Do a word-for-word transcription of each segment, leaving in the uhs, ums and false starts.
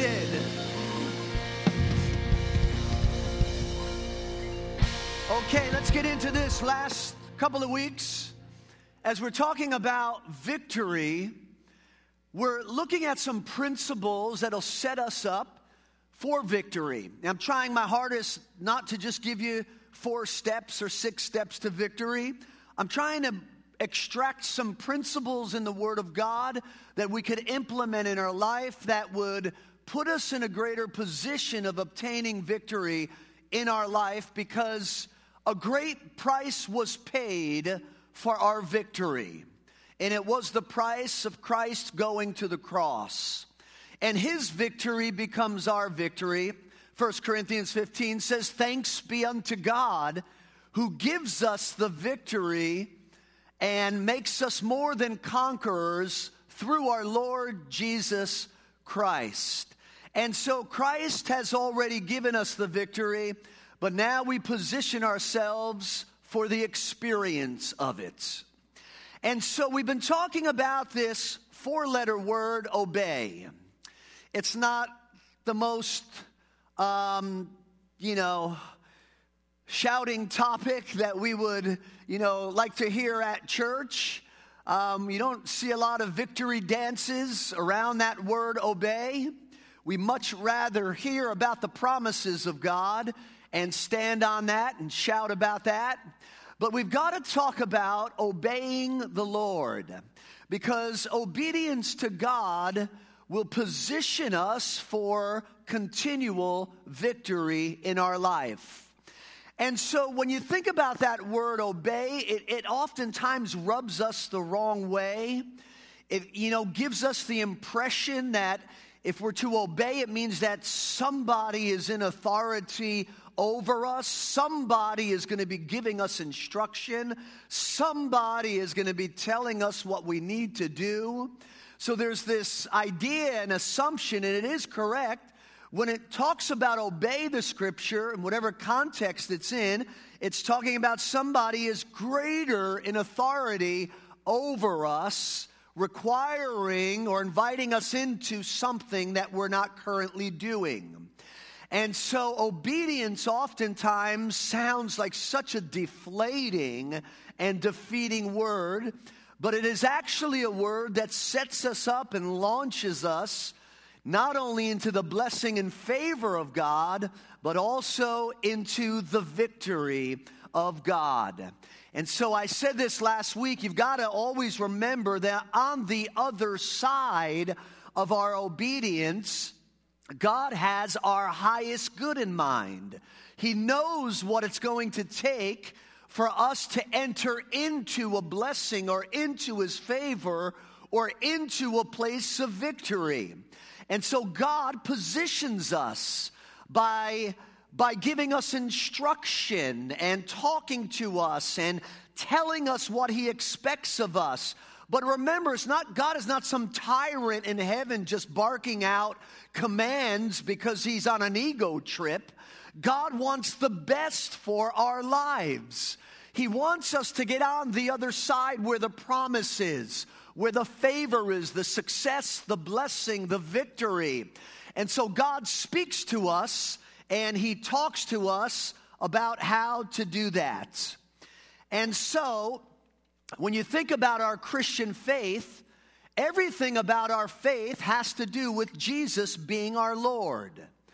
seated. Okay, let's get into this last couple of weeks. As we're talking about victory, we're looking at some principles that'll set us up for victory. And I'm trying my hardest not to just give you four steps or six steps to victory. I'm trying to extract some principles in the Word of God that we could implement in our life that would put us in a greater position of obtaining victory in our life, because a great price was paid for our victory. And it was the price of Christ going to the cross. And His victory becomes our victory. First Corinthians fifteen says, "Thanks be unto God who gives us the victory and makes us more than conquerors through our Lord Jesus Christ." And so Christ has already given us the victory, but now we position ourselves for the experience of it. And so we've been talking about this four-letter word, obey. It's not the most, um, you know, shouting topic that we would, you know, like to hear at church. Um, you don't see a lot of victory dances around that word obey. We much rather hear about the promises of God and stand on that and shout about that. But we've got to talk about obeying the Lord, because obedience to God will position us for continual victory in our life. And so when you think about that word obey, it, it oftentimes rubs us the wrong way. It, you know, gives us the impression that if we're to obey, it means that somebody is in authority over us. Somebody is going to be giving us instruction. Somebody is going to be telling us what we need to do. So there's this idea and assumption, and it is correct, when it talks about obey the Scripture, in whatever context it's in, it's talking about somebody is greater in authority over us, requiring or inviting us into something that we're not currently doing. And so obedience oftentimes sounds like such a deflating and defeating word, but it is actually a word that sets us up and launches us not only into the blessing and favor of God, but also into the victory of God. And so I said this last week, you've got to always remember that on the other side of our obedience, God has our highest good in mind. He knows what it's going to take for us to enter into a blessing or into His favor or into a place of victory. And so God positions us by, by giving us instruction and talking to us and telling us what He expects of us. But remember, it's not, God is not some tyrant in heaven just barking out commands because He's on an ego trip. God wants the best for our lives. He wants us to get on the other side where the promise is, where the favor is, the success, the blessing, the victory. And so God speaks to us and He talks to us about how to do that. And so when you think about our Christian faith, everything about our faith has to do with Jesus being our Lord.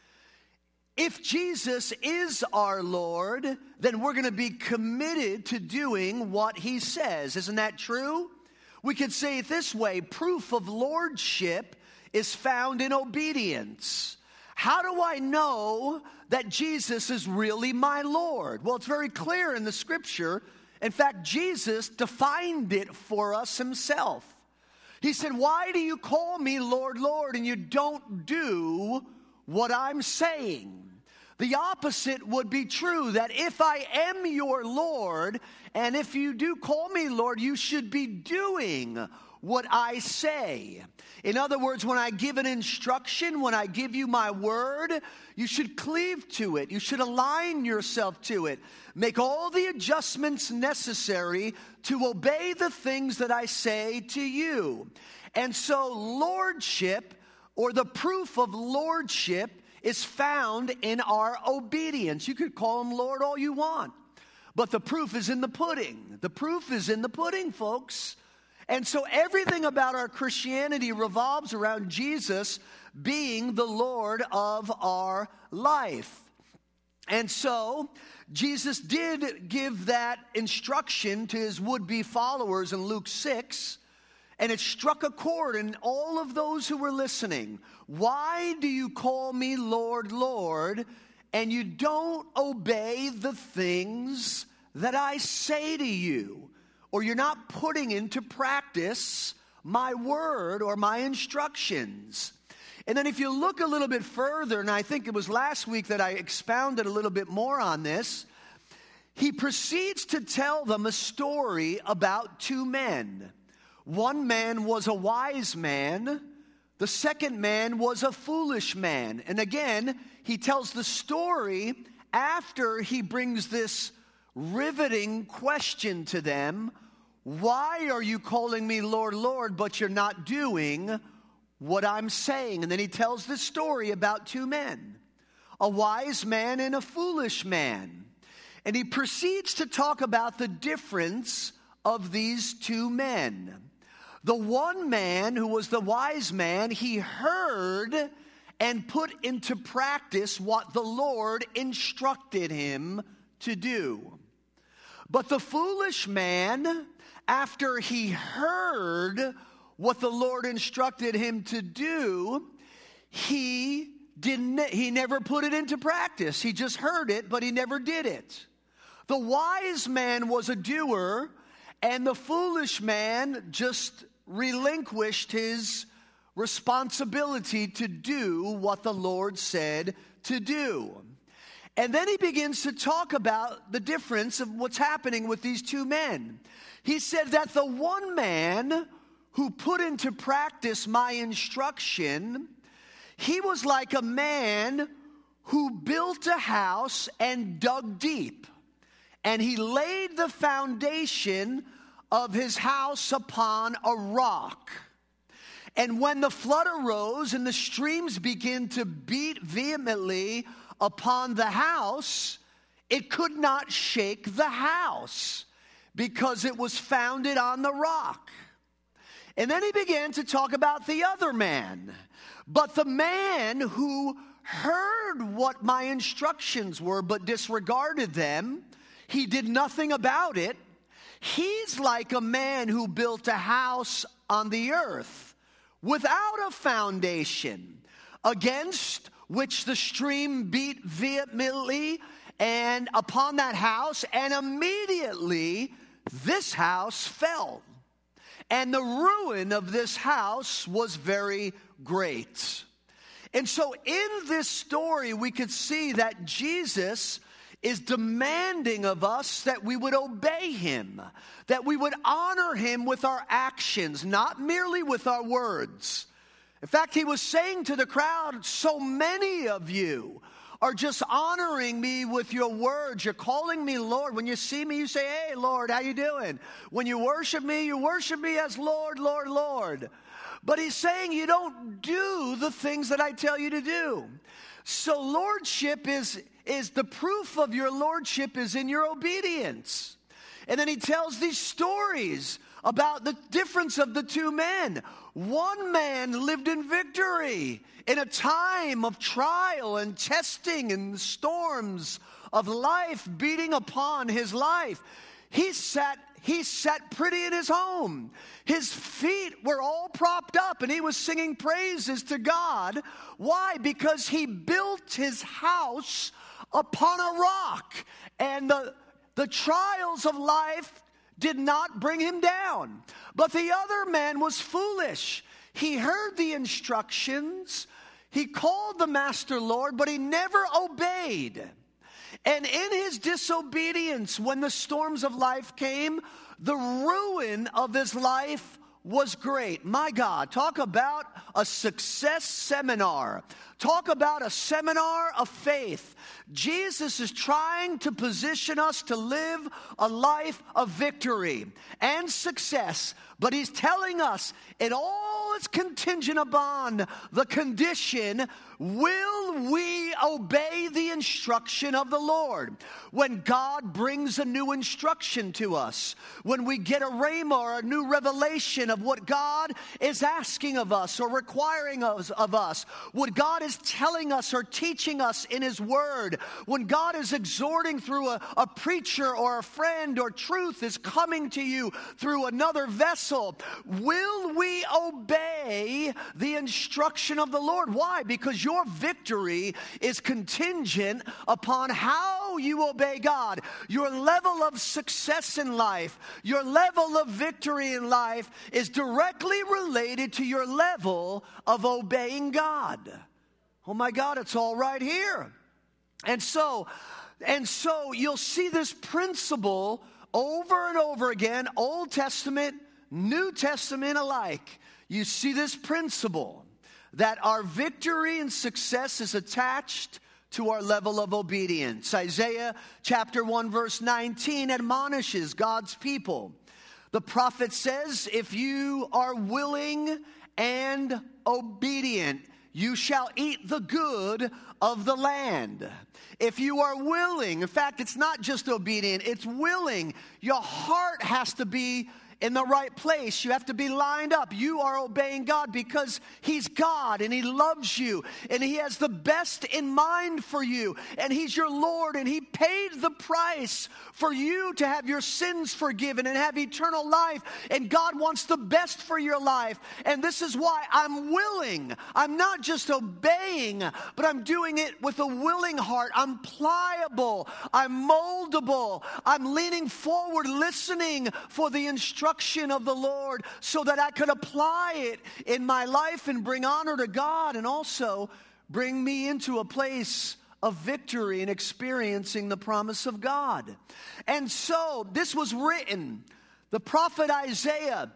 If Jesus is our Lord, then we're going to be committed to doing what He says. Isn't that true? We could say it this way: proof of lordship is found in obedience. How do I know that Jesus is really my Lord? Well, it's very clear in the Scripture. In fact, Jesus defined it for us Himself. He said, "Why do you call me Lord, Lord, and you don't do what I'm saying?" The opposite would be true, that if I am your Lord, and if you do call me Lord, you should be doing what I say. In other words, when I give an instruction, when I give you my word, you should cleave to it. You should align yourself to it. Make all the adjustments necessary to obey the things that I say to you. And so lordship or the proof of lordship is found in our obedience. You could call him Lord all you want, but the proof is in the pudding. The proof is in the pudding, folks. And so everything about our Christianity revolves around Jesus being the Lord of our life. And so Jesus did give that instruction to his would-be followers in Luke six, and it struck a chord in all of those who were listening. Why do you call me Lord, Lord, and you don't obey the things that I say to you? Or you're not putting into practice my word or my instructions. And then if you look a little bit further, and I think it was last week that I expounded a little bit more on this, he proceeds to tell them a story about two men. One man was a wise man. The second man was a foolish man. And again, he tells the story after he brings this riveting question to them. Why are you calling me Lord, Lord, but you're not doing what I'm saying? And then he tells this story about two men, a wise man and a foolish man. And he proceeds to talk about the difference of these two men. The one man who was the wise man, he heard and put into practice what the Lord instructed him to do. But the foolish man, after he heard what the Lord instructed him to do, he didn't, he never put it into practice. He just heard it, but he never did it. The wise man was a doer, and the foolish man just relinquished his responsibility to do what the Lord said to do. And then he begins to talk about the difference of what's happening with these two men. He said that the one man who put into practice my instruction, he was like a man who built a house and dug deep. And he laid the foundation of his house upon a rock. And when the flood arose and the streams began to beat vehemently upon the house, it could not shake the house because it was founded on the rock. And then he began to talk about the other man. But the man who heard what my instructions were but disregarded them, he did nothing about it. He's like a man who built a house on the earth without a foundation, against which the stream beat vehemently and upon that house, and immediately this house fell. And the ruin of this house was very great. And so in this story, we could see that Jesus is demanding of us that we would obey him, that we would honor him with our actions, not merely with our words. In fact, he was saying to the crowd, so many of you are just honoring me with your words. You're calling me Lord. When you see me, you say, hey, Lord, how you doing? When you worship me, you worship me as Lord, Lord, Lord. But he's saying you don't do the things that I tell you to do. So lordship is, is the proof of your lordship is in your obedience. And then he tells these stories about the difference of the two men. One man lived in victory in a time of trial and testing and storms of life beating upon his life. He sat He sat pretty in his home. His feet were all propped up and he was singing praises to God. Why? Because he built his house upon a rock. And the, the trials of life did not bring him down. But the other man was foolish. He heard the instructions. He called the master Lord, but he never obeyed. And in his disobedience, when the storms of life came, the ruin of his life was great. My God, talk about a success seminar. Talk about a seminar of faith. Jesus is trying to position us to live a life of victory and success. But he's telling us in all all is contingent upon the condition, will we obey the instruction of the Lord? When God brings a new instruction to us, when we get a rhema or a new revelation of what God is asking of us or requiring of, of us, what God is telling us or teaching us in His Word, when God is exhorting through a, a preacher or a friend, or truth is coming to you through another vessel, will we obey the instruction of the Lord? Why? Because your victory is contingent upon how you obey God. Your level of success in life, your level of victory in life is directly related to your level of obeying God. Oh my God, it's all right here. And so, and so you'll see this principle over and over again, Old Testament, New Testament alike. You see this principle that our victory and success is attached to our level of obedience. Isaiah chapter one verse nineteen admonishes God's people. The prophet says, if you are willing and obedient, you shall eat the good of the land. If you are willing, in fact, it's not just obedient, it's willing. Your heart has to be in the right place. You have to be lined up. You are obeying God because He's God and He loves you and He has the best in mind for you, and He's your Lord, and He paid the price for you to have your sins forgiven and have eternal life, and God wants the best for your life. And this is why I'm willing. I'm not just obeying, but I'm doing it with a willing heart. I'm pliable. I'm moldable. I'm leaning forward, listening for the instruction of the Lord so that I could apply it in my life and bring honor to God, and also bring me into a place of victory and experiencing the promise of God. And so this was written. The prophet Isaiah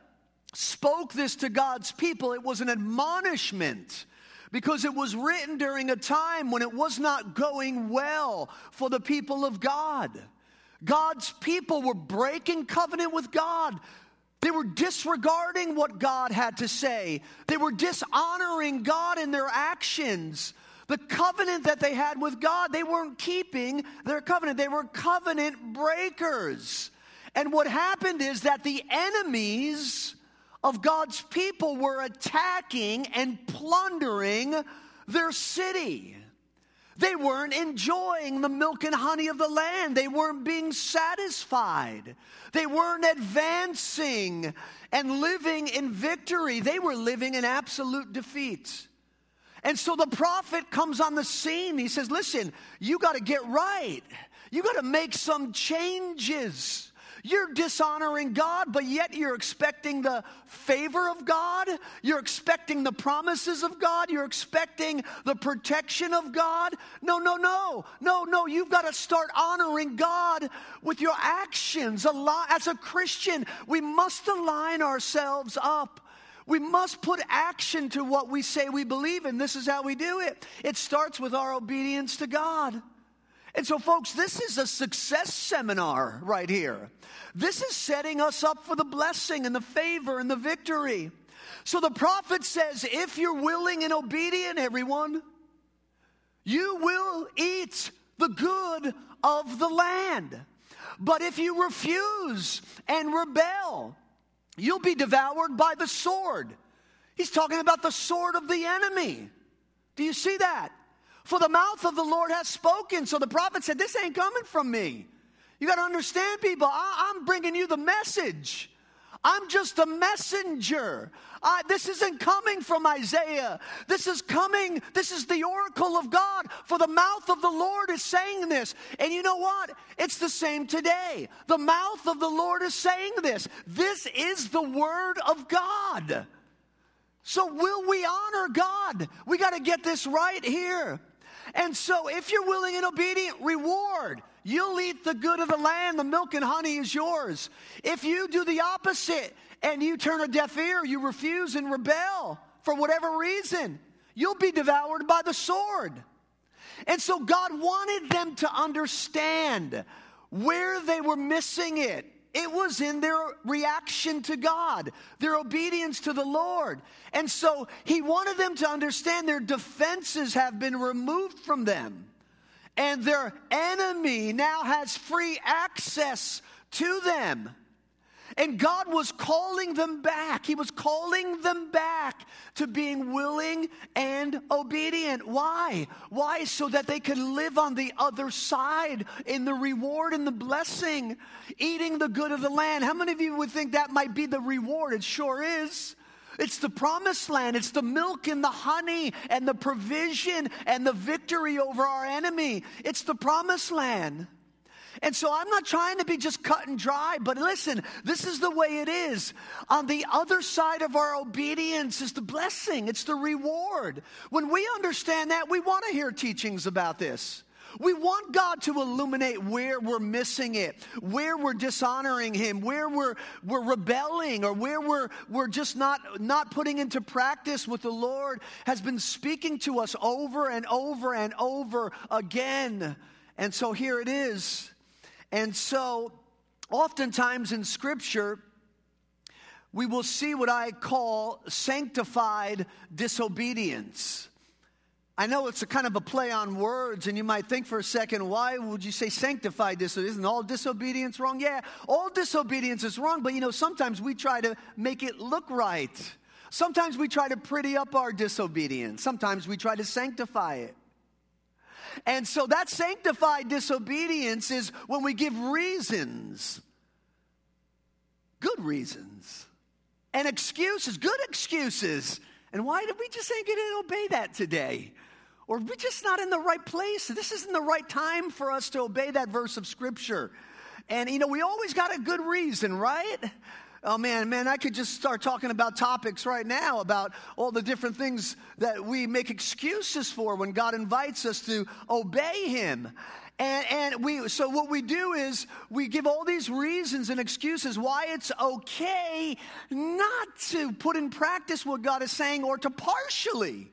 spoke this to God's people. It was an admonishment because it was written during a time when it was not going well for the people of God. God's people were breaking covenant with God. They were disregarding what God had to say. They were dishonoring God in their actions. The covenant that they had with God, they weren't keeping their covenant. They were covenant breakers. And what happened is that the enemies of God's people were attacking and plundering their city. They weren't enjoying the milk and honey of the land. They weren't being satisfied. They weren't advancing and living in victory. They were living in absolute defeat. And so the prophet comes on the scene. He says, listen, you got to get right. You got to make some changes. You're dishonoring God, but yet you're expecting the favor of God. You're expecting the promises of God. You're expecting the protection of God. No, no, no. No, no. You've got to start honoring God with your actions. As a Christian, we must align ourselves up. We must put action to what we say we believe in. This is how we do it. It starts with our obedience to God. And so, folks, this is a success seminar right here. This is setting us up for the blessing and the favor and the victory. So the prophet says, if you're willing and obedient, everyone, you will eat the good of the land. But if you refuse and rebel, you'll be devoured by the sword. He's talking about the sword of the enemy. Do you see that? For the mouth of the Lord has spoken. So the prophet said, this ain't coming from me. You got to understand, people, I, I'm bringing you the message. I'm just a messenger. I, this isn't coming from Isaiah. This is coming, this is the oracle of God. For the mouth of the Lord is saying this. And you know what? It's the same today. The mouth of the Lord is saying this. This is the word of God. So will we honor God? We got to get this right here. And so if you're willing and obedient, reward. You'll eat the good of the land. The milk and honey is yours. If you do the opposite and you turn a deaf ear, you refuse and rebel for whatever reason, you'll be devoured by the sword. And so God wanted them to understand where they were missing it. It was in their reaction to God, their obedience to the Lord. And so he wanted them to understand their defenses have been removed from them. And their enemy now has free access to them. And God was calling them back. He was calling them back to being willing and obedient. Why? Why? So that they could live on the other side in the reward and the blessing, eating the good of the land. How many of you would think that might be the reward? It sure is. It's the promised land. It's the milk and the honey and the provision and the victory over our enemy. It's the promised land. And so I'm not trying to be just cut and dry, but listen, this is the way it is. On the other side of our obedience is the blessing. It's the reward. When we understand that, we want to hear teachings about this. We want God to illuminate where we're missing it, where we're dishonoring him, where we're we're rebelling, or where we're we're just not, not putting into practice what the Lord has been speaking to us over and over and over again. And so here it is. And so oftentimes in Scripture, we will see what I call sanctified disobedience. I know it's a kind of a play on words, and you might think for a second, why would you say sanctified disobedience? Isn't all disobedience wrong? Yeah, all disobedience is wrong, but you know, sometimes we try to make it look right. Sometimes we try to pretty up our disobedience. Sometimes we try to sanctify it. And so that sanctified disobedience is when we give reasons, good reasons, and excuses, good excuses. And why did we just ain't going to obey that today? Or we're just not in the right place. This isn't the right time for us to obey that verse of Scripture. And, you know, we always got a good reason, right? Oh, man, man, I could just start talking about topics right now about all the different things that we make excuses for when God invites us to obey him. And, and we, so what we do is we give all these reasons and excuses why it's okay not to put in practice what God is saying, or to partially,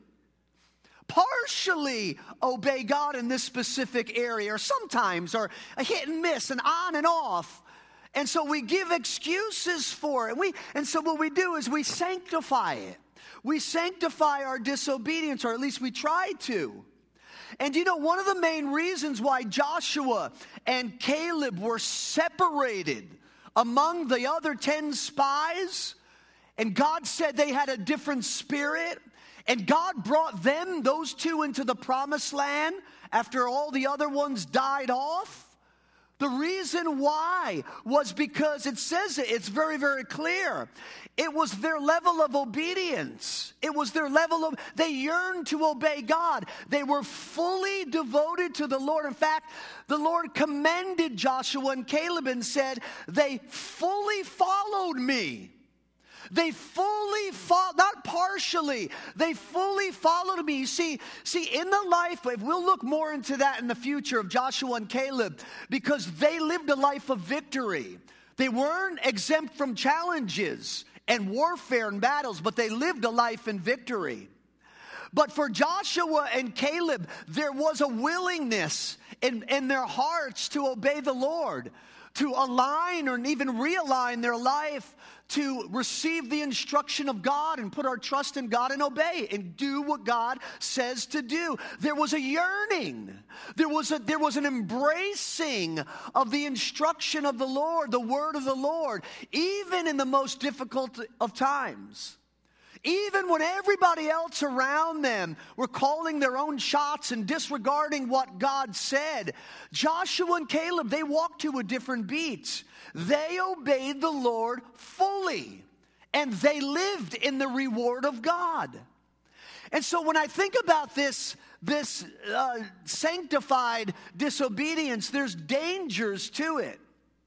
partially obey God in this specific area, or sometimes, or a hit and miss, and on and off. And so we give excuses for it. We, and so what we do is we sanctify it. We sanctify our disobedience, or at least we try to. And you know, one of the main reasons why Joshua and Caleb were separated among the other ten spies, and God said they had a different spirit, and God brought them, those two, into the promised land after all the other ones died off. The reason why was because it says it, it's very, very clear. It was their level of obedience. It was their level of, they yearned to obey God. They were fully devoted to the Lord. In fact, the Lord commended Joshua and Caleb and said, they fully followed me. They fully followed, not partially, they fully followed me. You see, see, in the life, if we'll look more into that in the future of Joshua and Caleb, because they lived a life of victory. They weren't exempt from challenges and warfare and battles, but they lived a life in victory. But for Joshua and Caleb, there was a willingness in, in their hearts to obey the Lord, to align or even realign their life to receive the instruction of God and put our trust in God and obey and do what God says to do. There was a yearning. There was a, there was an embracing of the instruction of the Lord, the word of the Lord, even in the most difficult of times. Even when everybody else around them were calling their own shots and disregarding what God said, Joshua and Caleb, they walked to a different beat. They obeyed the Lord fully, and they lived in the reward of God. And so when I think about this, this uh, sanctified disobedience, there's dangers to it.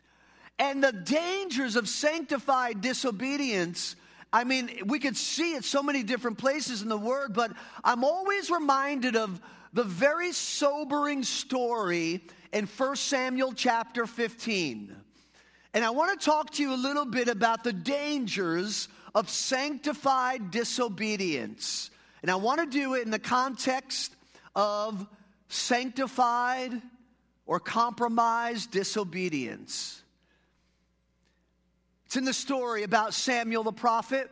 And the dangers of sanctified disobedience, I mean, we could see it so many different places in the Word, but I'm always reminded of the very sobering story in First Samuel chapter fifteen. And I want to talk to you a little bit about the dangers of sanctified disobedience. And I want to do it in the context of sanctified or compromised disobedience. It's in the story about Samuel the prophet.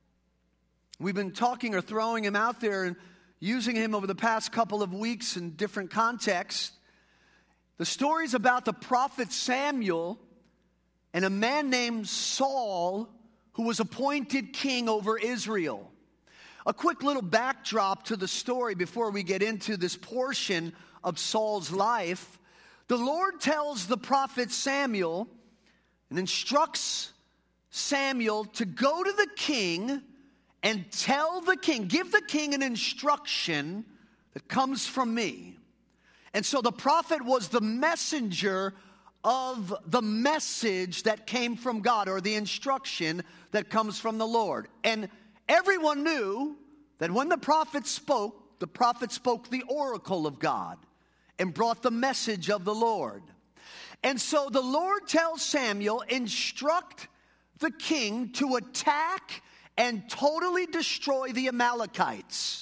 We've been talking or throwing him out there and using him over the past couple of weeks in different contexts. The story's about the prophet Samuel and a man named Saul who was appointed king over Israel. A quick little backdrop to the story before we get into this portion of Saul's life. The Lord tells the prophet Samuel and instructs Samuel to go to the king and tell the king, give the king an instruction that comes from me. And so the prophet was the messenger of the message that came from God, or the instruction that comes from the Lord. And everyone knew that when the prophet spoke, the prophet spoke the oracle of God and brought the message of the Lord. And so the Lord tells Samuel, instruct the king to attack and totally destroy the Amalekites.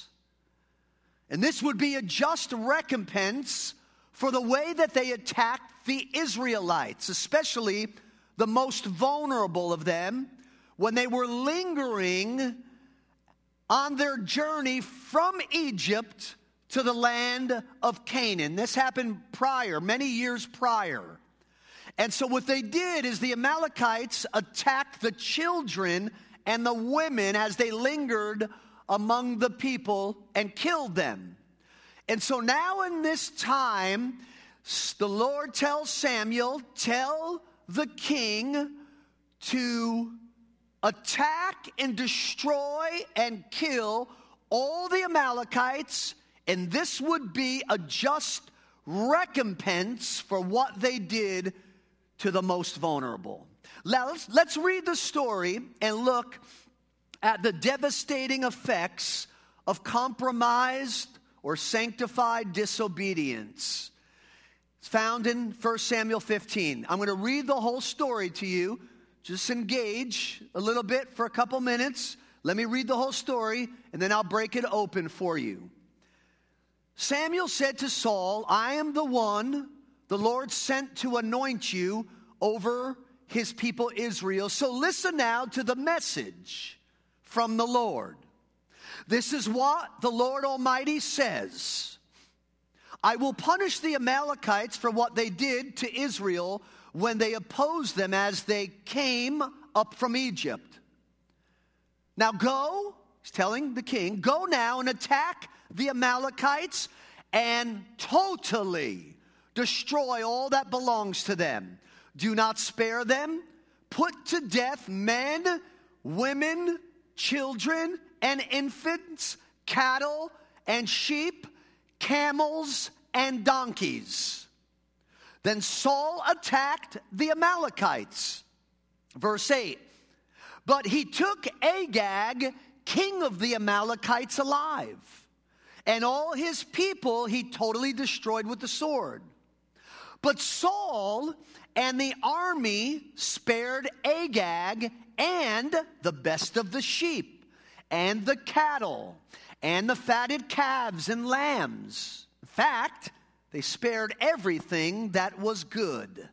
And this would be a just recompense for the way that they attacked the Israelites, especially the most vulnerable of them, when they were lingering on their journey from Egypt to the land of Canaan. This happened prior, many years prior. And so what they did is the Amalekites attacked the children and the women as they lingered among the people and killed them. And so now in this time, the Lord tells Samuel, tell the king to attack and destroy and kill all the Amalekites, and this would be a just recompense for what they did to the most vulnerable. Now, let's, let's read the story and look at the devastating effects of compromised or sanctified disobedience. It's found in First Samuel fifteen. I'm going to read the whole story to you. Just engage a little bit for a couple minutes. Let me read the whole story, and then I'll break it open for you. Samuel said to Saul, I am the one the Lord sent to anoint you over his people Israel. So listen now to the message from the Lord. This is what the Lord Almighty says. I will punish the Amalekites for what they did to Israel when they opposed them as they came up from Egypt. Now go, he's telling the king, go now and attack the Amalekites and totally destroy all that belongs to them. Do not spare them. Put to death men, women, children, and infants, cattle and sheep, camels and donkeys. Then Saul attacked the Amalekites. Verse eight. But he took Agag, king of the Amalekites, alive, and all his people he totally destroyed with the sword. But Saul and the army spared Agag and the best of the sheep and the cattle and the fatted calves and lambs. In fact, they spared everything that was good.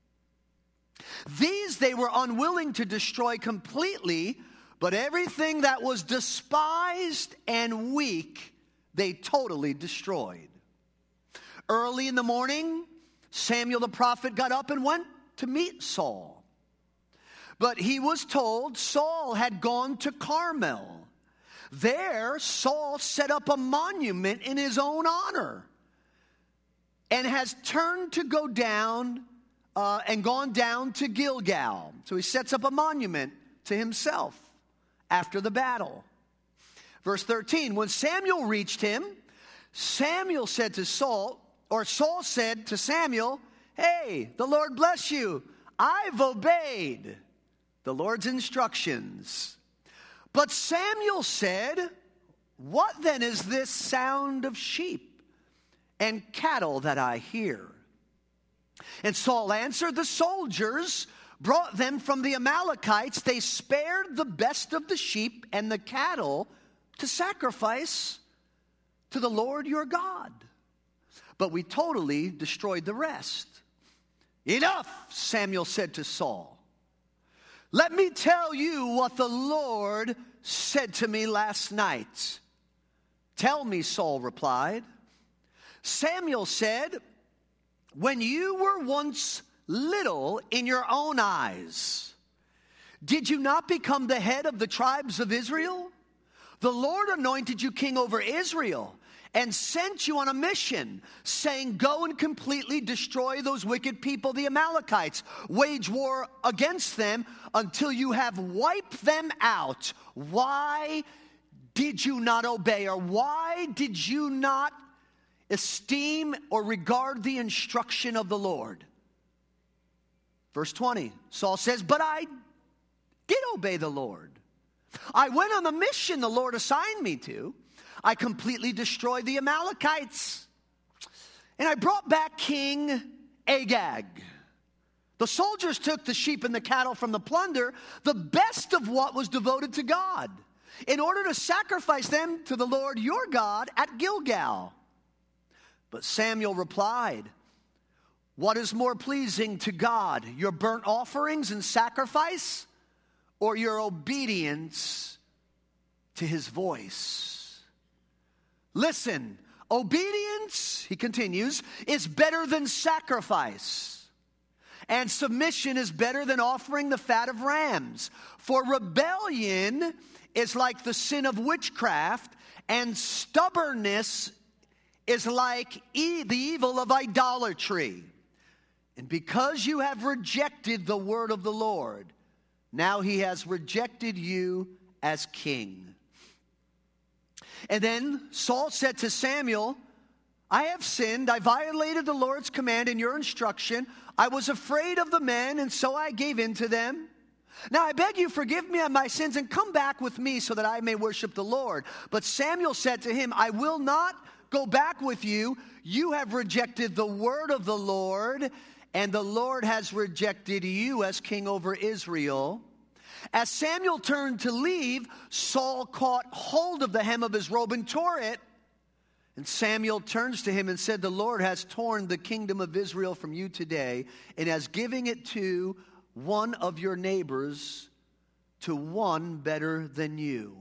These they were unwilling to destroy completely, but everything that was despised and weak, they totally destroyed. Early in the morning, Samuel the prophet got up and went to meet Saul. But he was told Saul had gone to Carmel. There, Saul set up a monument in his own honor and has turned to go down uh, and gone down to Gilgal. So he sets up a monument to himself after the battle. Verse thirteen, when Samuel reached him, Samuel said to Saul, or Saul said to Samuel, hey, the Lord bless you. I've obeyed the Lord's instructions. But Samuel said, what then is this sound of sheep and cattle that I hear? And Saul answered, the soldiers brought them from the Amalekites. They spared the best of the sheep and the cattle to sacrifice to the Lord your God. But we totally destroyed the rest. Enough, Samuel said to Saul. Let me tell you what the Lord said to me last night. Tell me, Saul replied. Samuel said, when you were once little in your own eyes, did you not become the head of the tribes of Israel? The Lord anointed you king over Israel and sent you on a mission, saying, go and completely destroy those wicked people, the Amalekites. Wage war against them until you have wiped them out. Why did you not obey? Or why did you not esteem or regard the instruction of the Lord? Verse twenty, Saul says, but I did obey the Lord. I went on the mission the Lord assigned me to. I completely destroyed the Amalekites. And I brought back King Agag. The soldiers took the sheep and the cattle from the plunder, the best of what was devoted to God, in order to sacrifice them to the Lord your God at Gilgal. But Samuel replied, what is more pleasing to God, your burnt offerings and sacrifice, or your obedience to his voice? Listen, obedience, he continues, is better than sacrifice, and submission is better than offering the fat of rams. For rebellion is like the sin of witchcraft, and stubbornness is like e- the evil of idolatry. And because you have rejected the word of the Lord, now he has rejected you as king. And then Saul said to Samuel, I have sinned. I violated the Lord's command and your instruction. I was afraid of the men, and so I gave in to them. Now I beg you, forgive me of my sins and come back with me so that I may worship the Lord. But Samuel said to him, I will not go back with you. You have rejected the word of the Lord, and the Lord has rejected you as king over Israel. As Samuel turned to leave, Saul caught hold of the hem of his robe and tore it. And Samuel turns to him and said, the Lord has torn the kingdom of Israel from you today and has given it to one of your neighbors, to one better than you.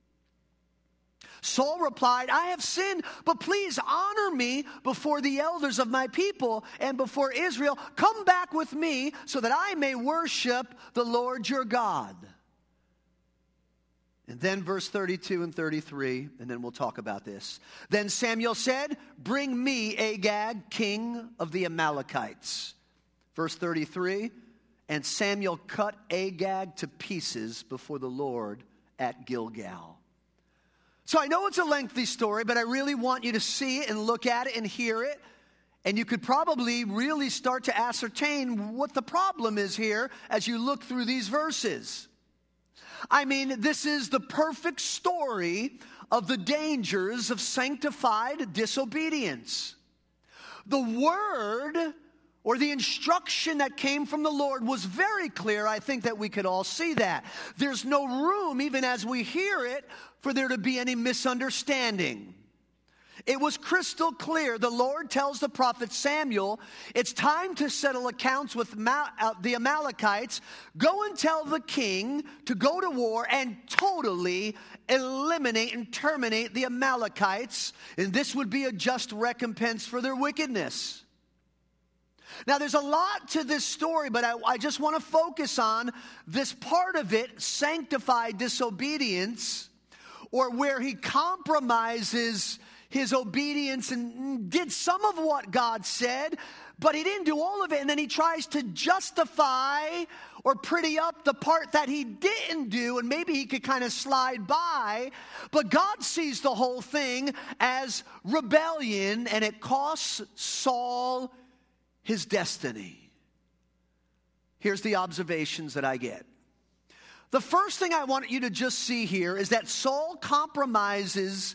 Saul replied, I have sinned, but please honor me before the elders of my people and before Israel. Come back with me so that I may worship the Lord your God. And then verse thirty-two and thirty-three, and then we'll talk about this. Then Samuel said, bring me Agag, king of the Amalekites. Verse thirty-three, and Samuel cut Agag to pieces before the Lord at Gilgal. So I know it's a lengthy story, but I really want you to see it and look at it and hear it. And you could probably really start to ascertain what the problem is here as you look through these verses. I mean, this is the perfect story of the dangers of sanctified disobedience. The word or the instruction that came from the Lord was very clear. I think that we could all see that. There's no room, even as we hear it, for there to be any misunderstanding. It was crystal clear. The Lord tells the prophet Samuel, it's time to settle accounts with the Amalekites. Go and tell the king to go to war and totally eliminate and terminate the Amalekites. And this would be a just recompense for their wickedness. Now, there's a lot to this story, but I, I just want to focus on this part of it, sanctified disobedience, or where he compromises his obedience and did some of what God said, but he didn't do all of it, and then he tries to justify or pretty up the part that he didn't do, and maybe he could kind of slide by, but God sees the whole thing as rebellion, and it costs Saul his destiny. Here's the observations that I get. The first thing I want you to just see here is that Saul compromises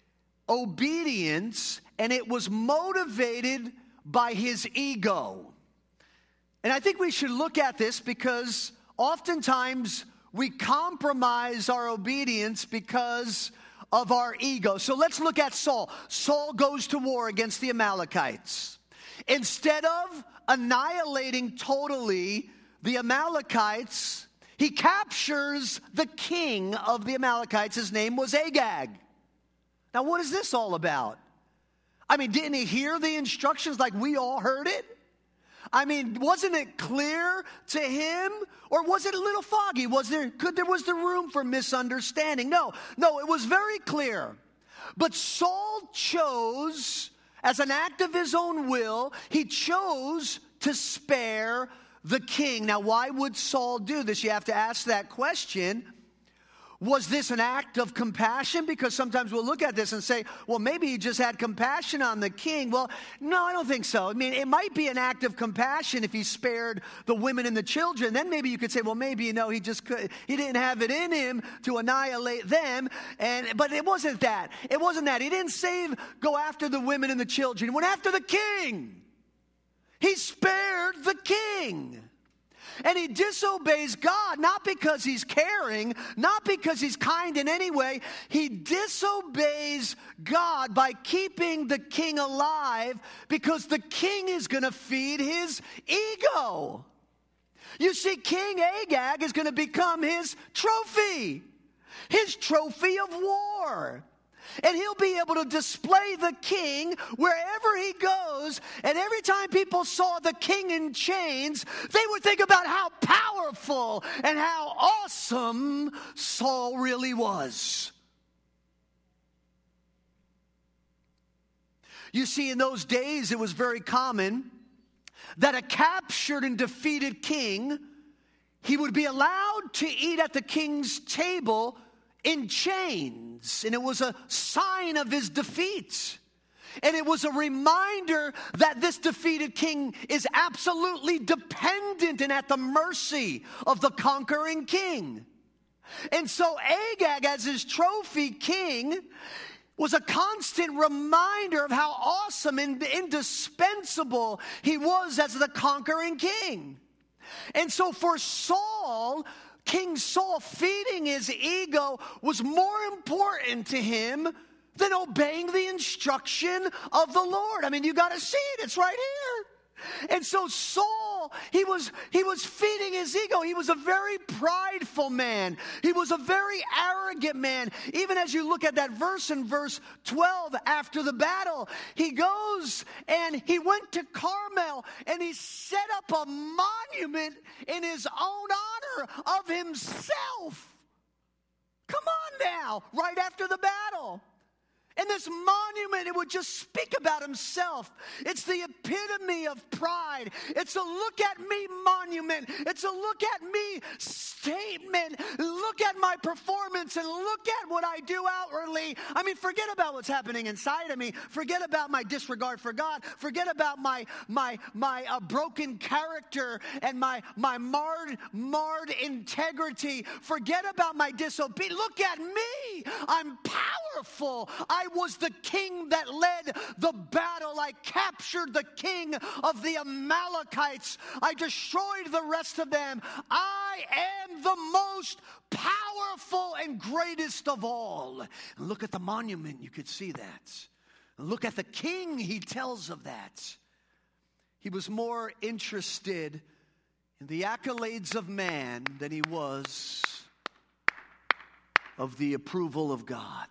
obedience, and it was motivated by his ego. And I think we should look at this because oftentimes we compromise our obedience because of our ego. So let's look at Saul. Saul goes to war against the Amalekites. Instead of annihilating totally the Amalekites, he captures the king of the Amalekites. His name was Agag. Now, what is this all about? I mean, didn't he hear the instructions like we all heard it? I mean, wasn't it clear to him? Or was it a little foggy? Was there, could, there was the room for misunderstanding? No, no, it was very clear. But Saul chose, as an act of his own will, he chose to spare the king. Now, why would Saul do this? You have to ask that question. Was this an act of compassion? Because sometimes we'll look at this and say, well, maybe he just had compassion on the king. Well, no, I don't think so. I mean, it might be an act of compassion if he spared the women and the children. Then maybe you could say, well, maybe, you know, he just could, he didn't have it in him to annihilate them. And but it wasn't that. It wasn't that. He didn't save, go after the women and the children. He went after the king. He spared the king. And he disobeys God, not because he's caring, not because he's kind in any way. He disobeys God by keeping the king alive because the king is going to feed his ego. You see, King Agag is going to become his trophy, his trophy of war. And he'll be able to display the king wherever he goes. And every time people saw the king in chains, they would think about how powerful and how awesome Saul really was. You see, in those days, it was very common that a captured and defeated king, he would be allowed to eat at the king's table in chains, and it was a sign of his defeat. And it was a reminder that this defeated king is absolutely dependent and at the mercy of the conquering king. And so Agag, as his trophy king, was a constant reminder of how awesome and indispensable he was as the conquering king. And so for Saul, King Saul, feeding his ego was more important to him than obeying the instruction of the Lord. I mean, you got to see it. It's right here. And so Saul, he was, he was feeding his ego. He was a very prideful man. He was a very arrogant man. Even as you look at that verse in verse twelve, after the battle, he goes and he went to Carmel and he set up a monument in his own honor of himself. Come on now, right after the battle. And this monument, it would just speak about himself. It's the epitome of pride. It's a look at me monument. It's a look at me statement. Look at my performance and look at what I do outwardly. I mean, forget about what's happening inside of me. Forget about my disregard for God. Forget about my my my uh, broken character and my my marred marred integrity. Forget about my disobedience. Look at me. I'm powerful. I I was the king that led the battle. I captured the king of the Amalekites. I destroyed the rest of them. I am the most powerful and greatest of all. And look at the monument. You could see that. Look at the king. He tells of that. He was more interested in the accolades of man than he was of the approval of God.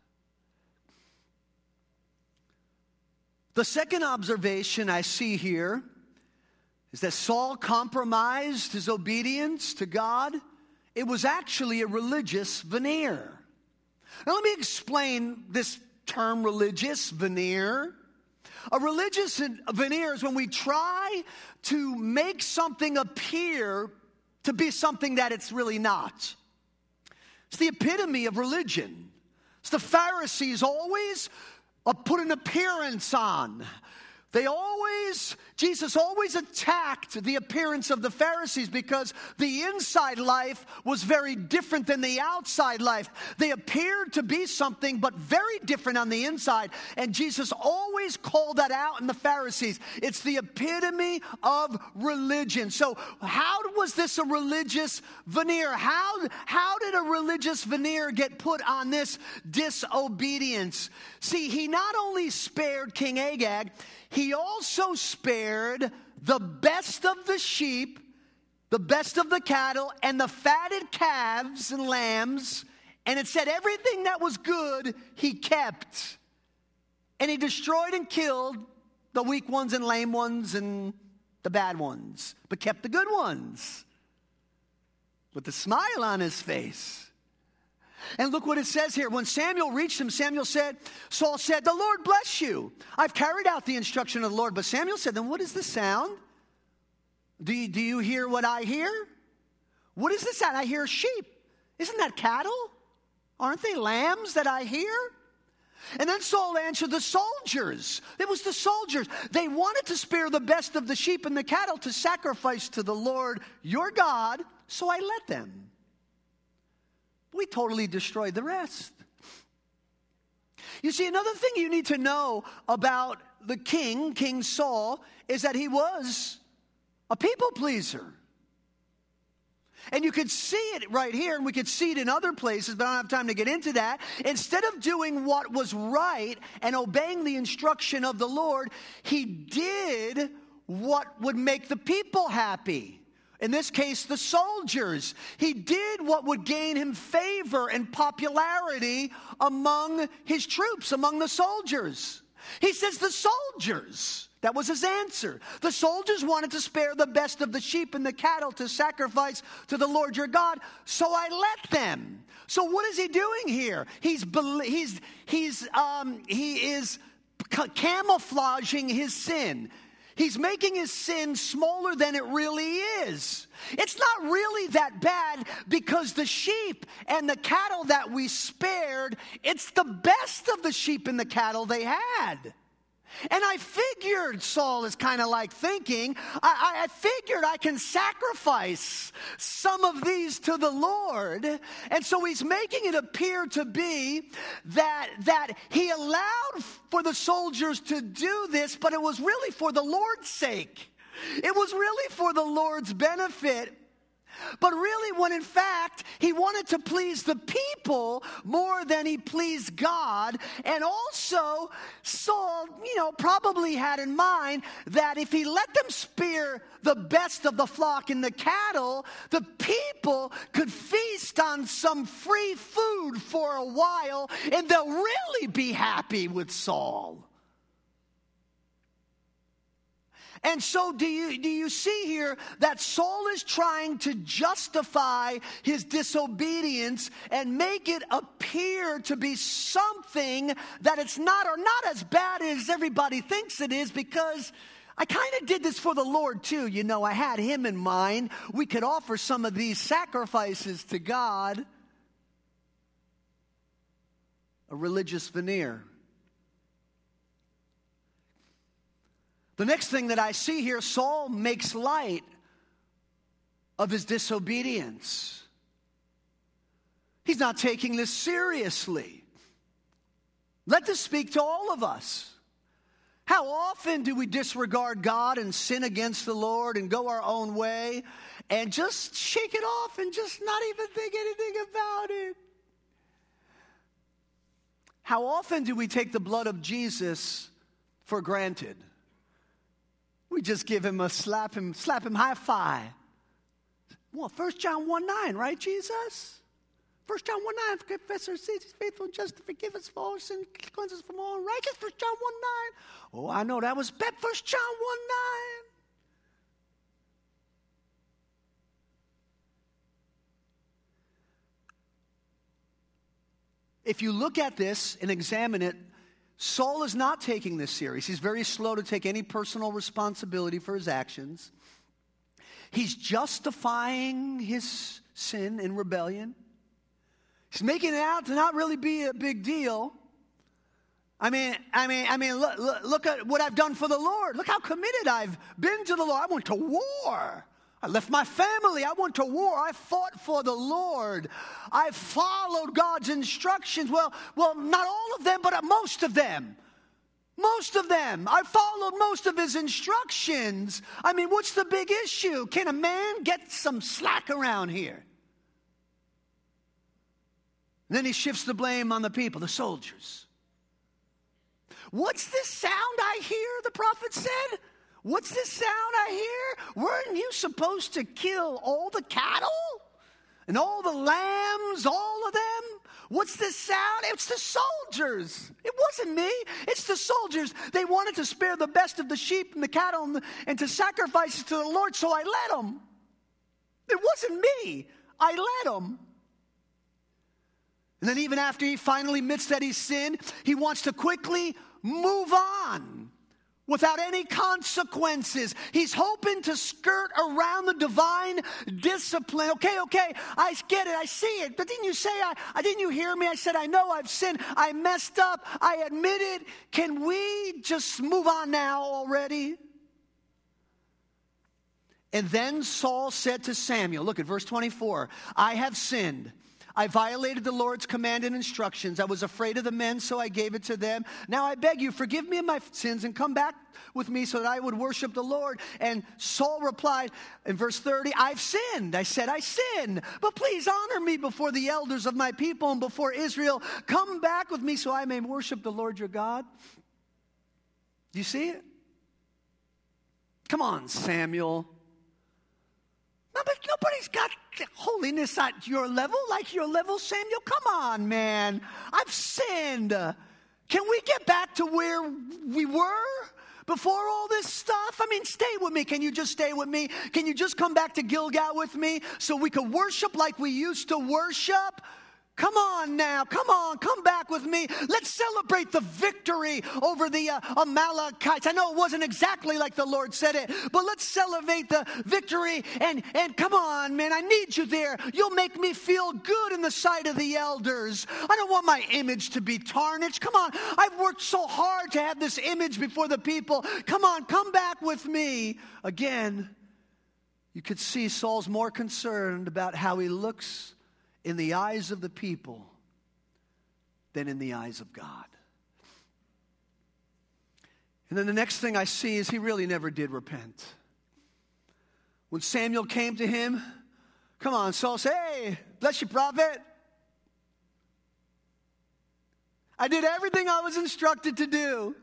The second observation I see here is that Saul compromised his obedience to God. It was actually a religious veneer. Now let me explain this term religious veneer. A religious veneer is when we try to make something appear to be something that it's really not. It's the epitome of religion. It's the Pharisees always Uh, put an appearance on. They always, Jesus always attacked the appearance of the Pharisees because the inside life was very different than the outside life. They appeared to be something, but very different on the inside. And Jesus always called that out in the Pharisees. It's the epitome of religion. So how was this a religious veneer? How, how did a religious veneer get put on this disobedience? See, he not only spared King Agag, he also spared the best of the sheep the best of the cattle, and the fatted calves and lambs. And it said everything that was good he kept. And he destroyed and killed the weak ones and lame ones and the bad ones, but kept the good ones with a smile on his face. And look what it says here. When Samuel reached him, Samuel said, Saul said, "The Lord bless you. I've carried out the instruction of the Lord." But Samuel said, "Then what is the sound? Do you, do you hear what I hear? What is the sound? I hear sheep. Isn't that cattle? Aren't they lambs that I hear?" And then Saul answered, "The soldiers." It was the soldiers. They wanted to spare the best of the sheep and the cattle to sacrifice to the Lord your God, so I let them. We totally destroyed the rest. You see, another thing you need to know about the king, King Saul, is that he was a people pleaser. And you could see it right here, and we could see it in other places, but I don't have time to get into that. Instead of doing what was right and obeying the instruction of the Lord, he did what would make the people happy. In this case, the soldiers. He did what would gain him favor and popularity among his troops, among the soldiers. He says the soldiers. That was his answer. The soldiers wanted to spare the best of the sheep and the cattle to sacrifice to the Lord your God, so I let them. So what is he doing here? He's he's he's um, he is camouflaging his sin. He's making his sin smaller than it really is. It's not really that bad because the sheep and the cattle that we spared, it's the best of the sheep and the cattle they had. And I figured, Saul is kind of like thinking, I, I figured I can sacrifice some of these to the Lord. And so he's making it appear to be that, that he allowed for the soldiers to do this, but it was really for the Lord's sake. It was really for the Lord's benefit. But really, when in fact, he wanted to please the people more than he pleased God. And also, Saul, you know, probably had in mind that if he let them spare the best of the flock and the cattle, the people could feast on some free food for a while, and they'll really be happy with Saul. And so do you, do you see here that Saul is trying to justify his disobedience and make it appear to be something that it's not, or not as bad as everybody thinks it is, because I kind of did this for the Lord too. You know, I had him in mind. We could offer some of these sacrifices to God. A religious veneer. The next thing that I see here, Saul makes light of his disobedience. He's not taking this seriously. Let this speak to all of us. How often do we disregard God and sin against the Lord and go our own way and just shake it off and just not even think anything about it? How often do we take the blood of Jesus for granted? We just give him a slap him, slap him high five. Well, First John one nine, right, Jesus? First John one nine, confess our sins, he's faithful and just to forgive us for our sins, cleanse us from all unrighteousness. First John one nine. Oh, I know that was Pep. First John one nine. If you look at this and examine it, Saul is not taking this serious. He's very slow to take any personal responsibility for his actions. He's justifying his sin and rebellion. He's making it out to not really be a big deal. I mean, I mean, I mean, look, look, look at what I've done for the Lord. Look how committed I've been to the Lord. I went to war. I left my family. I went to war. I fought for the Lord. I followed God's instructions. Well, well, not all of them, but most of them. Most of them. I followed most of his instructions. I mean, what's the big issue? Can a man get some slack around here? And then he shifts the blame on the people, the soldiers. What's this sound I hear, the prophet said? What's this sound I hear? Weren't you supposed to kill all the cattle and all the lambs, all of them? What's this sound? It's the soldiers. It wasn't me. It's the soldiers. They wanted to spare the best of the sheep and the cattle and, the, and to sacrifice it to the Lord, so I let them. It wasn't me. I let them. And then even after he finally admits that he's sinned, he wants to quickly move on without any consequences. He's hoping to skirt around the divine discipline. Okay, okay, I get it, I see it. But didn't you say, I, I didn't you hear me? I said, I know I've sinned. I messed up. I admit it. Can we just move on now already? And then Saul said to Samuel, look at verse twenty-four, I have sinned. I violated the Lord's command and instructions. I was afraid of the men, so I gave it to them. Now I beg you, forgive me of my sins and come back with me so that I would worship the Lord. And Saul replied in verse thirty, I've sinned. I said, I sinned. But please honor me before the elders of my people and before Israel. Come back with me so I may worship the Lord your God. Do you see it? Come on, Samuel. No, but nobody's got holiness at your level, like your level, Samuel. Come on, man. I've sinned. Can we get back to where we were before all this stuff? I mean, stay with me. Can you just stay with me? Can you just come back to Gilgal with me so we could worship like we used to worship? Come on now, come on, come back with me. Let's celebrate the victory over the uh, Amalekites. I know it wasn't exactly like the Lord said it, but let's celebrate the victory. And, and come on, man, I need you there. You'll make me feel good in the sight of the elders. I don't want my image to be tarnished. Come on, I've worked so hard to have this image before the people. Come on, come back with me. Again, you could see Saul's more concerned about how he looks in the eyes of the people than in the eyes of God. And then the next thing I see is he really never did repent. When Samuel came to him, come on, Saul said, hey, bless you, prophet. I did everything I was instructed to do.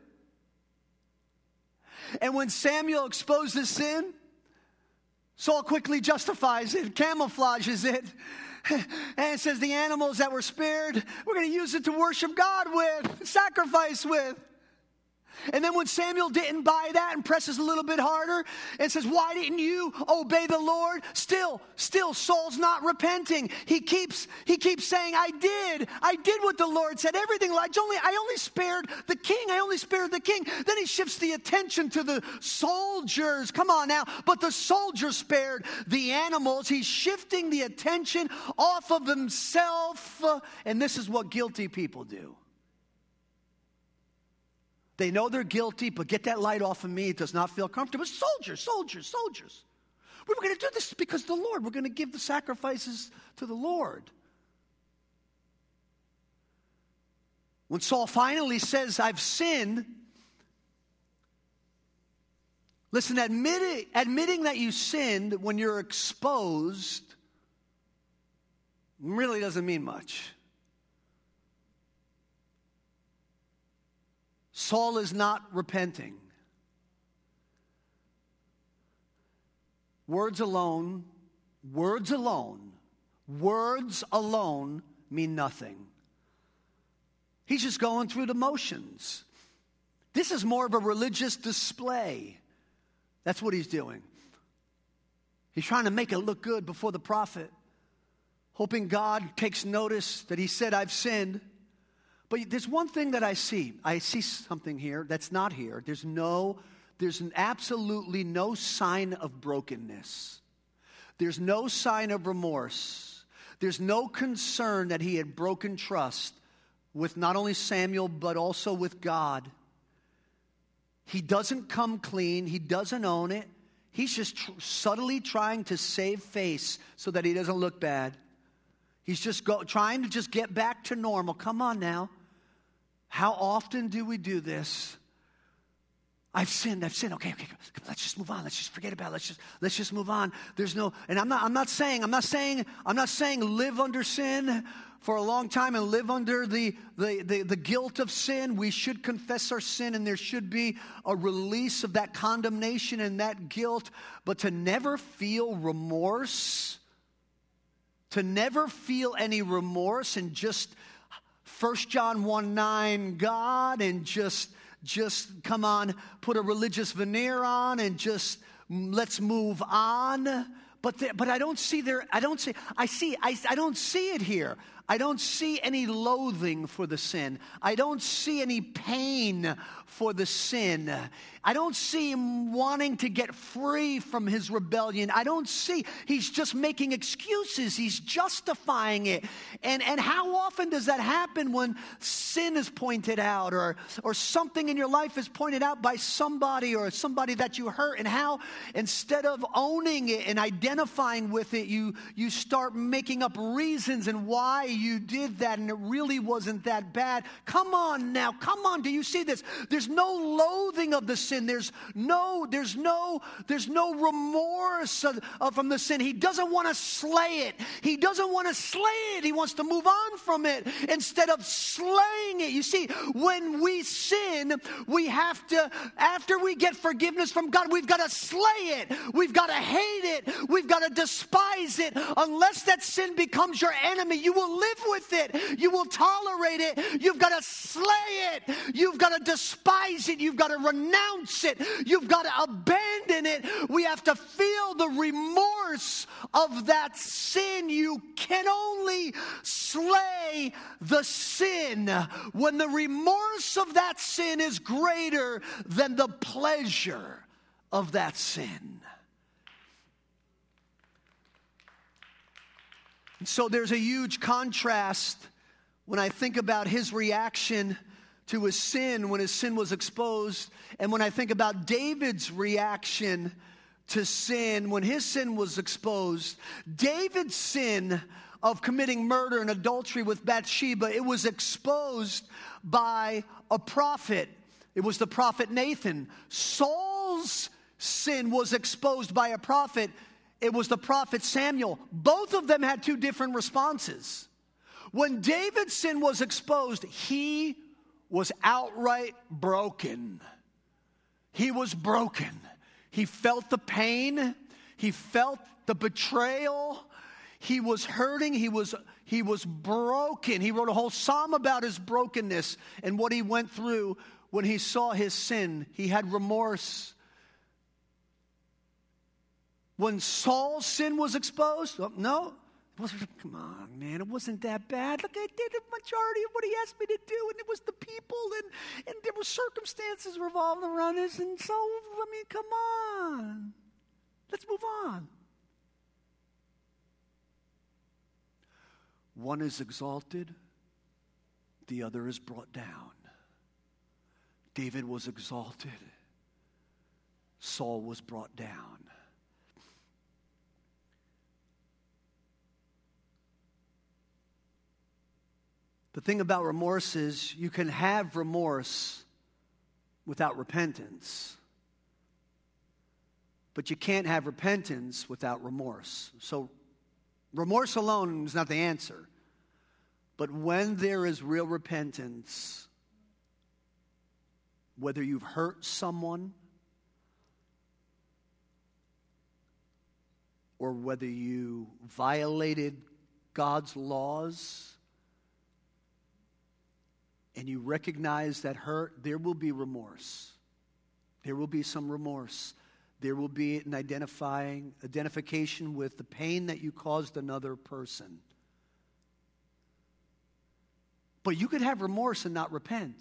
And when Samuel exposed his sin, Saul quickly justifies it, camouflages it, and it says the animals that were spared, we're going to use it to worship God with, sacrifice with. And then when Samuel didn't buy that and presses a little bit harder and says, why didn't you obey the Lord? Still, still Saul's not repenting. He keeps, he keeps saying, I did. I did what the Lord said. Everything. I only, I only spared the king. I only spared the king. Then he shifts the attention to the soldiers. Come on now. But the soldiers spared the animals. He's shifting the attention off of himself. And this is what guilty people do. They know they're guilty, but get that light off of me. It does not feel comfortable. Soldiers, soldiers, soldiers. We were going to do this because the Lord. We're going to give the sacrifices to the Lord. When Saul finally says, I've sinned, listen, admitting, admitting that you sinned when you're exposed really doesn't mean much. Saul is not repenting. Words alone, words alone, words alone mean nothing. He's just going through the motions. This is more of a religious display. That's what he's doing. He's trying to make it look good before the prophet, hoping God takes notice that he said, I've sinned. But there's one thing that I see. I see something here that's not here. There's no, there's an absolutely no sign of brokenness. There's no sign of remorse. There's no concern that he had broken trust with not only Samuel, but also with God. He doesn't come clean. He doesn't own it. He's just tr- subtly trying to save face so that he doesn't look bad. He's just go, trying to just get back to normal. Come on now. How often do we do this? I I've sinned, I've sinned. Okay, okay, come, let's just move on. Let's just forget about it. Let's just let's just move on. There's no, and I'm not I'm not saying, I'm not saying, I'm not saying live under sin for a long time and live under the, the, the, the guilt of sin. We should confess our sin, and there should be a release of that condemnation and that guilt. But to never feel remorse, to never feel any remorse and just First John one nine God and just just come on, put a religious veneer on and just let's move on. But the, but I don't see there. I don't see. I see. I, I don't see it here. I don't see any loathing for the sin. I don't see any pain for the sin. I don't see him wanting to get free from his rebellion. I don't see. He's just making excuses. He's justifying it. And and how often does that happen when sin is pointed out, or or something in your life is pointed out by somebody or somebody that you hurt, and how instead of owning it and identifying with it, you you start making up reasons and why you did that, and it really wasn't that bad. Come on now, come on. Do you see this? There's no loathing of the sin. There's no, there's no, there's no remorse of, of, from the sin. He doesn't want to slay it. He doesn't want to slay it. He wants to move on from it instead of slaying it. You see, when we sin, we have to, after we get forgiveness from God, we've got to slay it. We've got to hate it. We've got to despise it. Unless that sin becomes your enemy, you will live with it. You will tolerate it. You've got to slay it. You've got to despise it. You've got to renounce it. You've got to abandon it. We have to feel the remorse of that sin. You can only slay the sin when the remorse of that sin is greater than the pleasure of that sin. And so there's a huge contrast when I think about his reaction to his sin when his sin was exposed, and when I think about David's reaction to sin when his sin was exposed. David's sin of committing murder and adultery with Bathsheba, it was exposed by a prophet. It was the prophet Nathan. Saul's sin was exposed by a prophet. It was the prophet Samuel. Both of them had two different responses. When David's sin was exposed, he was outright broken. He was broken. He felt the pain. He felt the betrayal. He was hurting. He was, he was broken. He wrote a whole psalm about his brokenness and what he went through when he saw his sin. He had remorse. When Saul's sin was exposed, oh, no, it wasn't, come on, man, it wasn't that bad. Look, I did the majority of what he asked me to do, and it was the people, and, and there were circumstances revolving around this, and so, I mean, come on. Let's move on. One is exalted, the other is brought down. David was exalted. Saul was brought down. The thing about remorse is you can have remorse without repentance. But you can't have repentance without remorse. So remorse alone is not the answer. But when there is real repentance, whether you've hurt someone or whether you violated God's laws, and you recognize that hurt, there will be remorse. There will be some remorse. There will be an identifying, identification with the pain that you caused another person. But you could have remorse and not repent.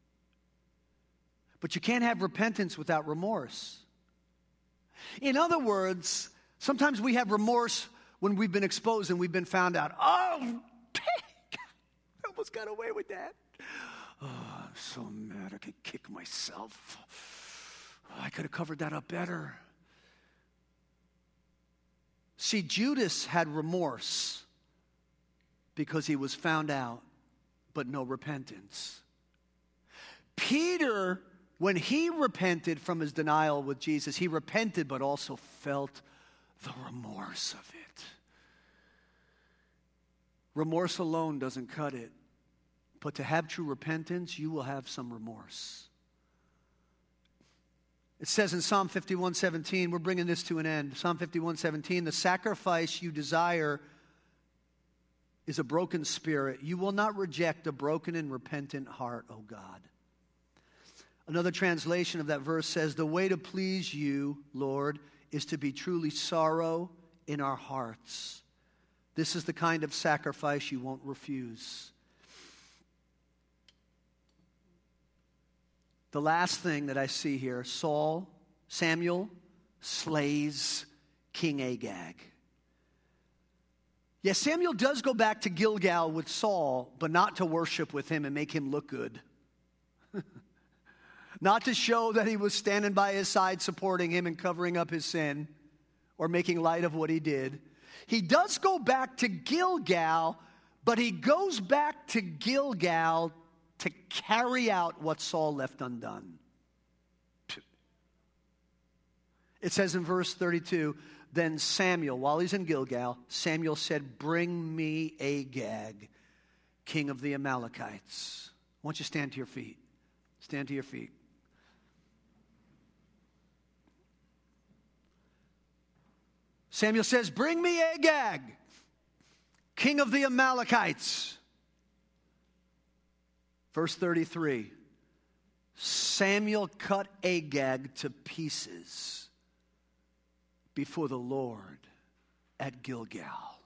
But you can't have repentance without remorse. In other words, sometimes we have remorse when we've been exposed and we've been found out. Oh, dang, I almost got away with that. Oh, I'm so mad I could kick myself. Oh, I could have covered that up better. See, Judas had remorse because he was found out, but no repentance. Peter when he repented from his denial with Jesus, he repented but also felt the remorse of it. Remorse alone doesn't cut it. But to have true repentance, you will have some remorse. It says in Psalm fifty-one seventeen, we're bringing this to an end. Psalm fifty-one seventeen, the sacrifice you desire is a broken spirit. You will not reject a broken and repentant heart, O God. Another translation of that verse says, the way to please you, Lord, is to be truly sorrow in our hearts. This is the kind of sacrifice you won't refuse. The last thing that I see here, Saul, Samuel slays King Agag. Yes, Samuel does go back to Gilgal with Saul, but not to worship with him and make him look good. Not to show that he was standing by his side supporting him and covering up his sin or making light of what he did. He does go back to Gilgal, but he goes back to Gilgal to carry out what Saul left undone. It says in verse thirty-two, then Samuel, while he's in Gilgal, Samuel said, bring me Agag, king of the Amalekites. I want you to stand to your feet. Stand to your feet. Samuel says, bring me Agag, king of the Amalekites. Verse thirty-three, Samuel cut Agag to pieces before the Lord at Gilgal.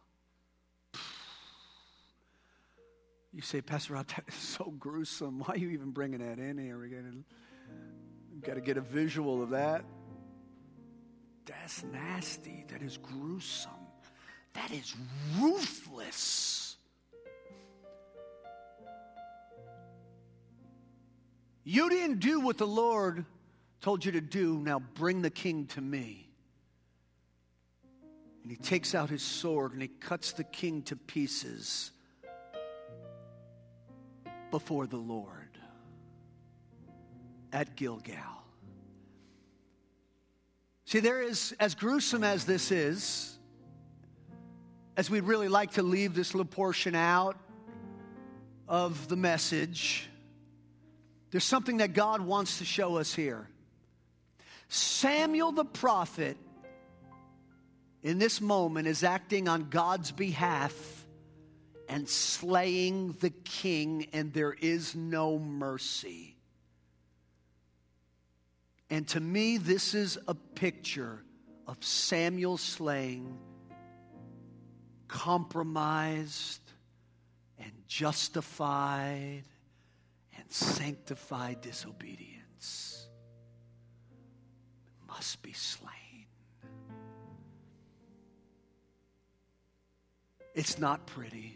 You say, Pastor Rod, that is so gruesome. Why are you even bringing that in here? We've got to get a visual of that. That's nasty. That is gruesome. That is ruthless. You didn't do what the Lord told you to do. Now bring the king to me. And he takes out his sword and he cuts the king to pieces before the Lord at Gilgal. See, there is, as gruesome as this is, as we'd really like to leave this little portion out of the message, there's something that God wants to show us here. Samuel the prophet, in this moment, is acting on God's behalf and slaying the king, and there is no mercy. And to me, this is a picture of Samuel slaying compromised and justified and sanctified disobedience. It must be slain. It's not pretty.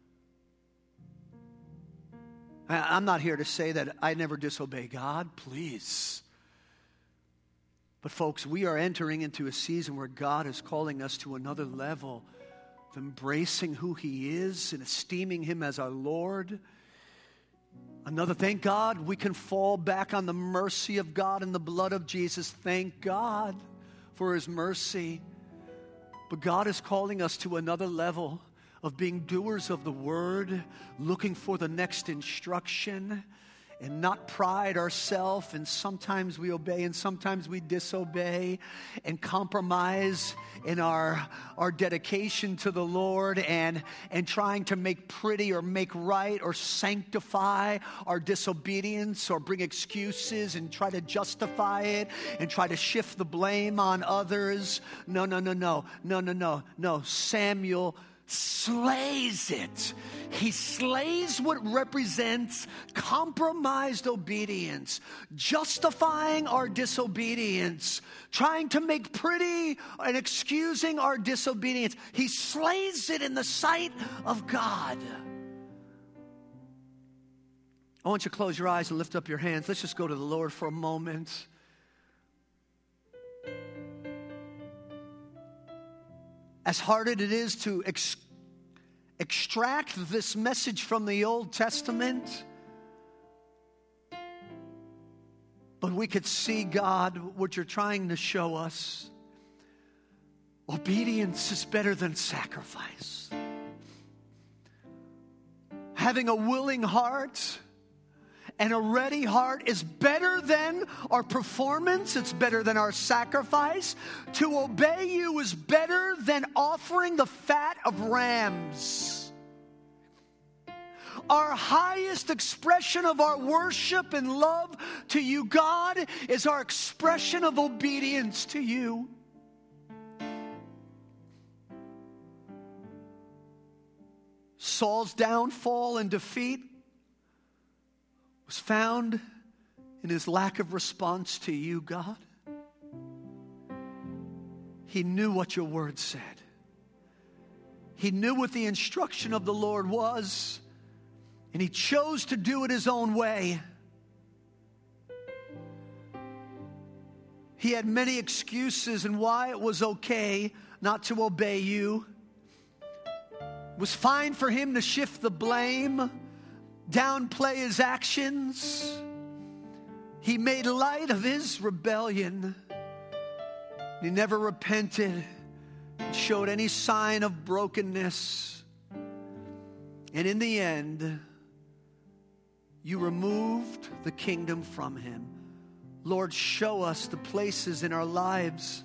I'm not here to say that I never disobey God, please. But folks, we are entering into a season where God is calling us to another level of embracing who He is and esteeming Him as our Lord. Another, thank God, we can fall back on the mercy of God and the blood of Jesus. Thank God for His mercy. But God is calling us to another level of being doers of the word, looking for the next instruction, and not pride ourselves, and sometimes we obey and sometimes we disobey, and compromise in our, our dedication to the Lord, and, and trying to make pretty or make right or sanctify our disobedience or bring excuses and try to justify it and try to shift the blame on others. No, no, no, no, no, no, no, no. Samuel slays it. He slays what represents compromised obedience, justifying our disobedience, trying to make pretty and excusing our disobedience. He slays it in the sight of God. I want you to close your eyes and lift up your hands. Let's just go to the Lord for a moment. As hard as it is to ex- extract this message from the Old Testament, But we could see, God, what you're trying to show us. Obedience is better than sacrifice. Having a willing heart and a ready heart is better than our performance. It's better than our sacrifice. To obey you is better than offering the fat of rams. Our highest expression of our worship and love to you, God, is our expression of obedience to you. Saul's downfall and defeat was found in his lack of response to you, God. He knew what your word said. He knew what the instruction of the Lord was, and he chose to do it his own way. He had many excuses and why it was okay not to obey you. It was fine for him to shift the blame, downplay his actions. He made light of his rebellion. He never repented and showed any sign of brokenness. And in the end, you removed the kingdom from him. Lord, show us the places in our lives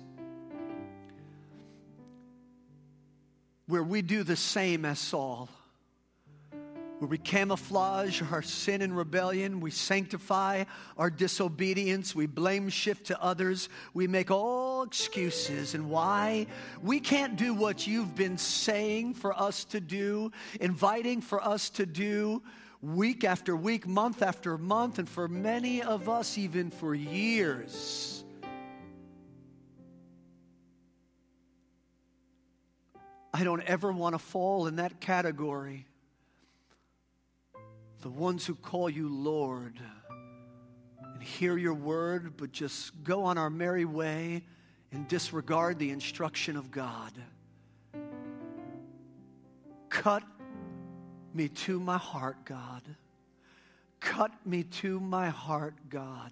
where we do the same as Saul. Where we camouflage our sin and rebellion, we sanctify our disobedience, we blame shift to others, we make all excuses and why we can't do what you've been saying for us to do, inviting for us to do week after week, month after month, and for many of us even for years. I don't ever want to fall in that category. The ones who call you Lord and hear your word, but just go on our merry way and disregard the instruction of God. Cut me to my heart, God. Cut me to my heart, God.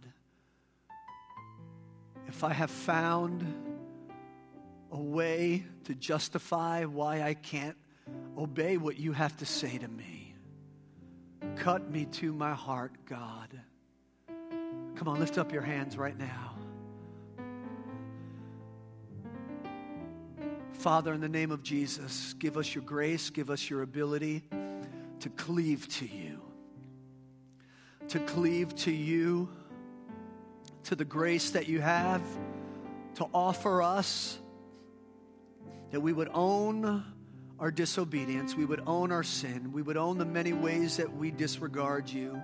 If I have found a way to justify why I can't obey what you have to say to me, cut me to my heart, God. Come on, lift up your hands right now. Father, in the name of Jesus, give us your grace, give us your ability to cleave to you. To cleave to you, to the grace that you have to offer us, that we would own our disobedience, we would own our sin, we would own the many ways that we disregard you.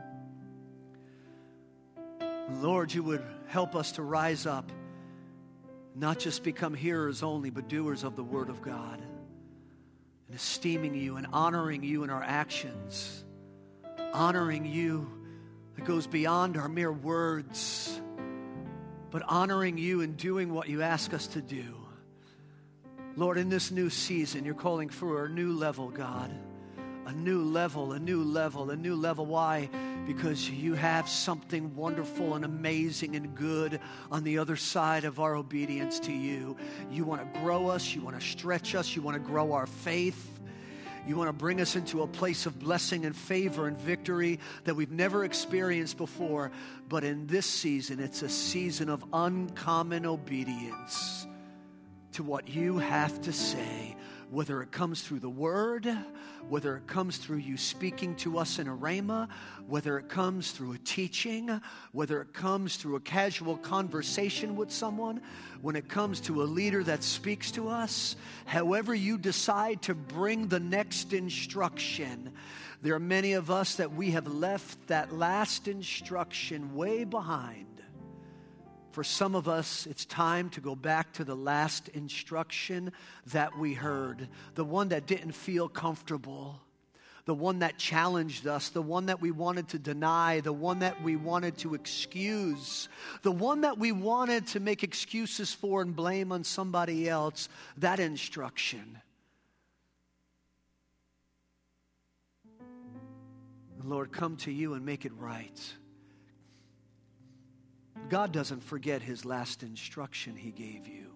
Lord, you would help us to rise up, not just become hearers only, but doers of the word of God, and esteeming you and honoring you in our actions, honoring you that goes beyond our mere words, but honoring you and doing what you ask us to do. Lord, in this new season, you're calling for a new level, God. A new level, a new level, a new level. Why? Because you have something wonderful and amazing and good on the other side of our obedience to you. You want to grow us. You want to stretch us. You want to grow our faith. You want to bring us into a place of blessing and favor and victory that we've never experienced before. But in this season, it's a season of uncommon obedience to what you have to say, whether it comes through the word, whether it comes through you speaking to us in a rhema, whether it comes through a teaching, whether it comes through a casual conversation with someone, when it comes to a leader that speaks to us, however you decide to bring the next instruction. There are many of us that we have left that last instruction way behind. For some of us, it's time to go back to the last instruction that we heard, the one that didn't feel comfortable, the one that challenged us, the one that we wanted to deny, the one that we wanted to excuse, the one that we wanted to make excuses for and blame on somebody else, that instruction. Lord, come to you and make it right. God doesn't forget his last instruction he gave you.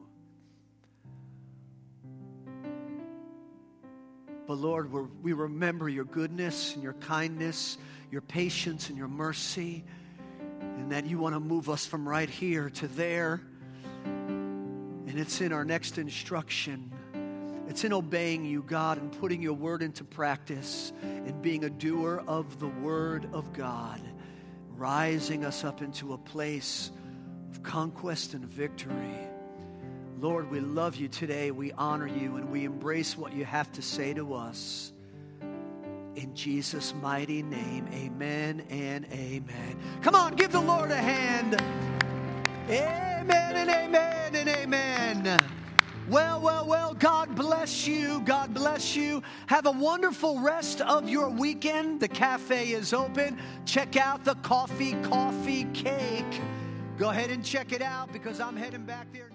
But Lord, we're, we remember your goodness and your kindness, your patience and your mercy, and that you want to move us from right here to there. And it's in our next instruction. It's in obeying you, God, and putting your word into practice and being a doer of the word of God, rising us up into a place of conquest and victory. Lord, we love you today. We honor you, and we embrace what you have to say to us. In Jesus' mighty name, amen and amen. Come on, give the Lord a hand. Amen and amen and amen. Well, well, well, God bless you. God bless you. Have a wonderful rest of your weekend. The cafe is open. Check out the Coffee Coffee Cake. Go ahead and check it out because I'm heading back there.